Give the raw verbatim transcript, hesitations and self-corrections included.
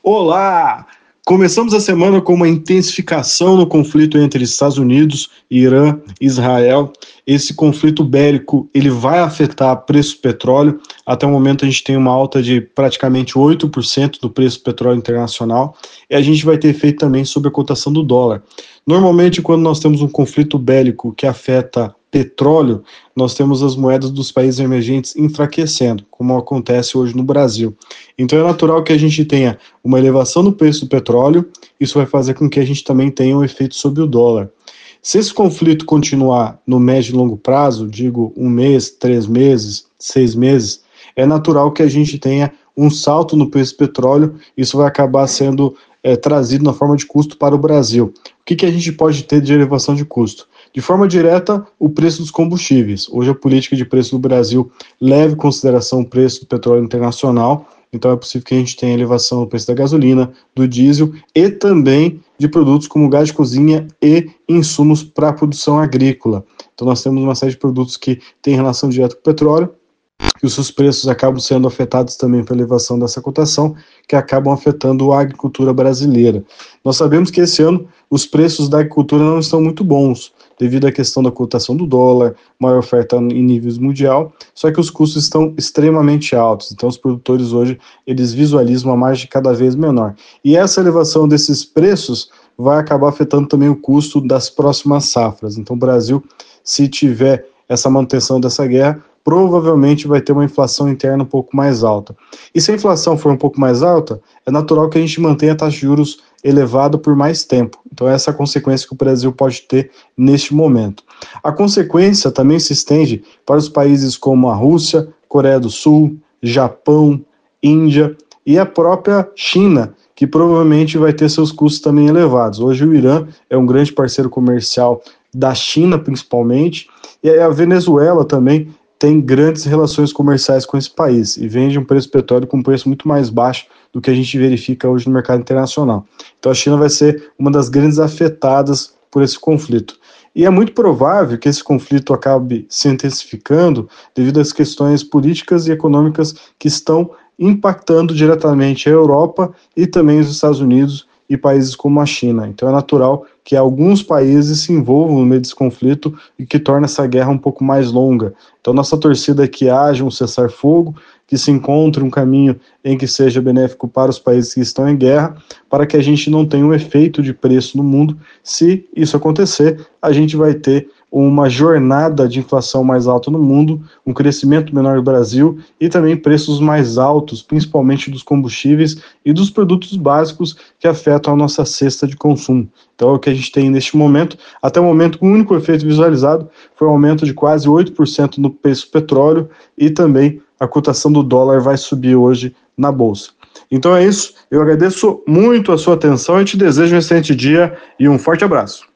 Olá! Começamos a semana com uma intensificação no conflito entre Estados Unidos, Irã e Israel. Esse conflito bélico ele vai afetar o preço do petróleo. Até o momento a gente tem uma alta de praticamente oito por cento do preço do petróleo internacional e a gente vai ter efeito também sobre a cotação do dólar. Normalmente, quando nós temos um conflito bélico que afeta petróleo, nós temos as moedas dos países emergentes enfraquecendo, como acontece hoje no Brasil. Então é natural que a gente tenha uma elevação no preço do petróleo, isso vai fazer com que a gente também tenha um efeito sobre o dólar. Se esse conflito continuar no médio e longo prazo, digo um mês, três meses, seis meses, é natural que a gente tenha um salto no preço do petróleo, isso vai acabar sendo é, trazido na forma de custo para o Brasil. O que, que a gente pode ter de elevação de custo? De forma direta, o preço dos combustíveis. Hoje a política de preço do Brasil leva em consideração o preço do petróleo internacional, então é possível que a gente tenha elevação no preço da gasolina, do diesel e também de produtos como gás de cozinha e insumos para a produção agrícola. Então nós temos uma série de produtos que têm relação direta com o petróleo, e os seus preços acabam sendo afetados também pela elevação dessa cotação, que acabam afetando a agricultura brasileira. Nós sabemos que esse ano os preços da agricultura não estão muito bons, devido à questão da cotação do dólar, maior oferta em níveis mundial, só que os custos estão extremamente altos, então os produtores hoje, eles visualizam uma margem cada vez menor. E essa elevação desses preços vai acabar afetando também o custo das próximas safras. Então o Brasil, se tiver essa manutenção dessa guerra, provavelmente vai ter uma inflação interna um pouco mais alta. E se a inflação for um pouco mais alta, é natural que a gente mantenha a taxa de juros elevada por mais tempo. Então essa é a consequência que o Brasil pode ter neste momento. A consequência também se estende para os países como a Rússia, Coreia do Sul, Japão, Índia e a própria China, que provavelmente vai ter seus custos também elevados. Hoje o Irã é um grande parceiro comercial da China, principalmente, e a Venezuela também tem grandes relações comerciais com esse país e vende um preço do petróleo com um preço muito mais baixo do que a gente verifica hoje no mercado internacional. Então a China vai ser uma das grandes afetadas por esse conflito. E é muito provável que esse conflito acabe se intensificando devido às questões políticas e econômicas que estão impactando diretamente a Europa e também os Estados Unidos e países como a China. Então é natural que alguns países se envolvam no meio desse conflito e que torna essa guerra um pouco mais longa. Então nossa torcida é que haja um cessar-fogo, que se encontre um caminho em que seja benéfico para os países que estão em guerra, para que a gente não tenha um efeito de preço no mundo. Se isso acontecer, a gente vai ter uma jornada de inflação mais alta no mundo, um crescimento menor no Brasil e também preços mais altos, principalmente dos combustíveis e dos produtos básicos que afetam a nossa cesta de consumo. Então é o que a gente tem neste momento. Até o momento, o único efeito visualizado foi um aumento de quase oito por cento no preço do petróleo e também a cotação do dólar vai subir hoje na Bolsa. Então é isso, eu agradeço muito a sua atenção e te desejo um excelente dia e um forte abraço.